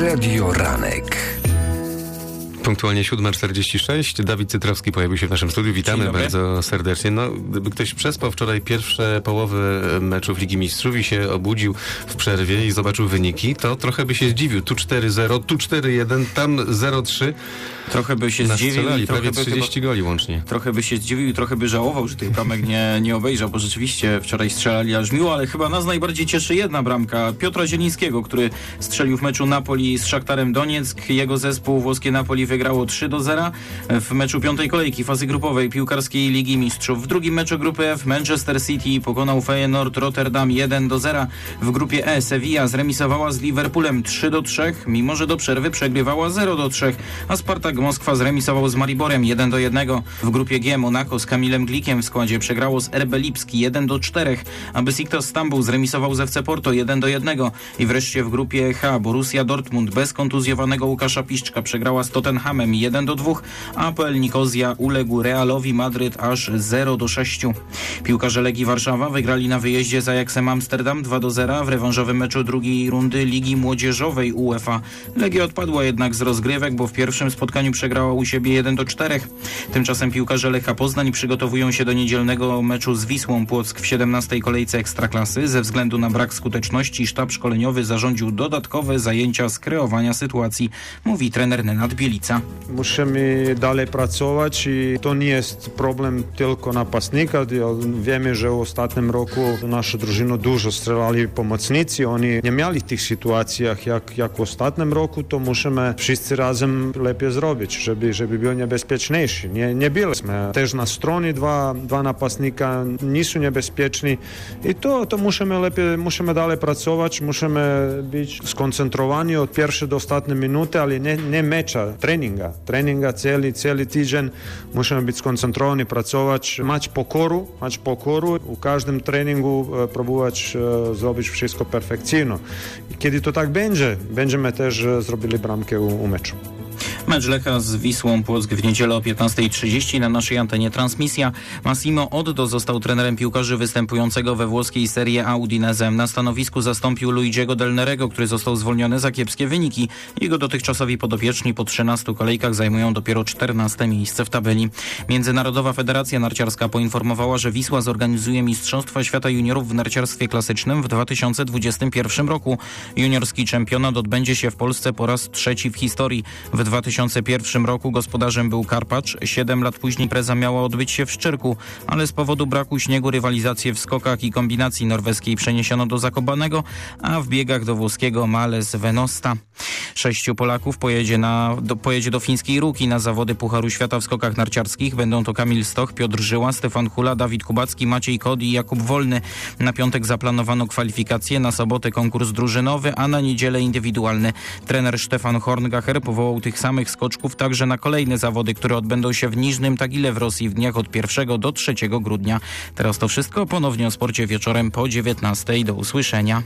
Radio Ranek. Punktualnie 7:46. Dawid Cytrowski pojawił się w naszym studiu. Witamy bardzo serdecznie. Gdyby ktoś przespał wczoraj pierwsze połowy meczów Ligi Mistrzów i się obudził w przerwie i zobaczył wyniki, to trochę by się zdziwił. Tu 4-0, tu 4-1, tam 0-3. Trochę by się zdziwił i prawie 30 goli łącznie. Trochę by się zdziwił i trochę by żałował, że tych bramek nie obejrzał, bo rzeczywiście wczoraj strzelali aż miło, ale chyba nas najbardziej cieszy jedna bramka Piotra Zielińskiego, który strzelił w meczu Napoli z Szachtarem Donieck. Jego zespół włoskie Napoli wygrało 3-0 w meczu piątej kolejki fazy grupowej piłkarskiej Ligi Mistrzów. W drugim meczu grupy F Manchester City pokonał Feyenoord Rotterdam 1-0. W grupie E Sevilla zremisowała z Liverpoolem 3-3, mimo że do przerwy przegrywała 0-3, a Spartak Moskwa zremisował z Mariborem 1-1. W grupie G Monaco z Kamilem Glikiem w składzie przegrało z RB Lipski 1-4, a Besiktas Stambuł zremisował z FC Porto 1-1. I wreszcie w grupie H Borussia Dortmund bez kontuzjowanego Łukasza Piszczka przegrała z Tottenhamem 1-2, a APL Nikozja uległ Realowi Madryt aż 0-6. Piłkarze Legii Warszawa wygrali na wyjeździe z Ajaxem Amsterdam 2-0 w rewanżowym meczu drugiej rundy Ligi Młodzieżowej UEFA. Legia odpadła jednak z rozgrywek, bo w pierwszym spotkaniu przegrała u siebie 1-4. Tymczasem piłkarze Lecha Poznań przygotowują się do niedzielnego meczu z Wisłą Płock w 17. kolejce Ekstraklasy. Ze względu na brak skuteczności sztab szkoleniowy zarządził dodatkowe zajęcia z kreowania sytuacji, mówi trener Nenad Bielica. Musimy dalej pracować i to nie jest problem tylko napastnika. Wiemy, że w ostatnim roku nasza drużyna dużo strzelali pomocnicy. Oni nie mieli tych sytuacjach jak w ostatnim roku, to musimy wszyscy razem lepiej zrobić, żeby był niebezpieczniejszy. Nie byliśmy. Też na stronie dwa napastnika nie są niebezpieczni i to musimy dalej pracować, musimy być skoncentrowani od pierwszej do ostatniej minuty, ale nie mecza, treninga cały tydzień. Musimy być skoncentrowani, pracować, mać pokoru. U każdym treningu próbować zrobić wszystko perfekcyjnie. I kiedy to tak będzie, będziemy też zrobili bramkę u meczu. Mecz Lecha z Wisłą Płock w niedzielę o 15:30 na naszej antenie transmisja. Massimo Oddo został trenerem piłkarzy występującego we włoskiej Serie A Udinese. Na stanowisku zastąpił Luigiego Del Nerego, który został zwolniony za kiepskie wyniki. Jego dotychczasowi podopieczni po 13 kolejkach zajmują dopiero 14 miejsce w tabeli. Międzynarodowa Federacja Narciarska poinformowała, że Wisła zorganizuje Mistrzostwa Świata Juniorów w narciarstwie klasycznym w 2021 roku. Juniorski czempionat odbędzie się w Polsce po raz trzeci w historii. W 2001 roku gospodarzem był Karpacz. 7 lat później impreza miała odbyć się w Szczyrku, ale z powodu braku śniegu rywalizację w skokach i kombinacji norweskiej przeniesiono do Zakopanego, a w biegach do włoskiego Males Venosta. 6 Polaków pojedzie do fińskiej Ruki na zawody Pucharu Świata w skokach narciarskich. Będą to Kamil Stoch, Piotr Żyła, Stefan Hula, Dawid Kubacki, Maciej Kod i Jakub Wolny. Na piątek zaplanowano kwalifikacje, na sobotę konkurs drużynowy, a na niedzielę indywidualny. Trener Stefan Horngacher powołał tych samych skoczków także na kolejne zawody, które odbędą się w Niżnym Tagile w Rosji w dniach od 1 do 3 grudnia. Teraz to wszystko, ponownie o sporcie wieczorem po 19:00. Do usłyszenia.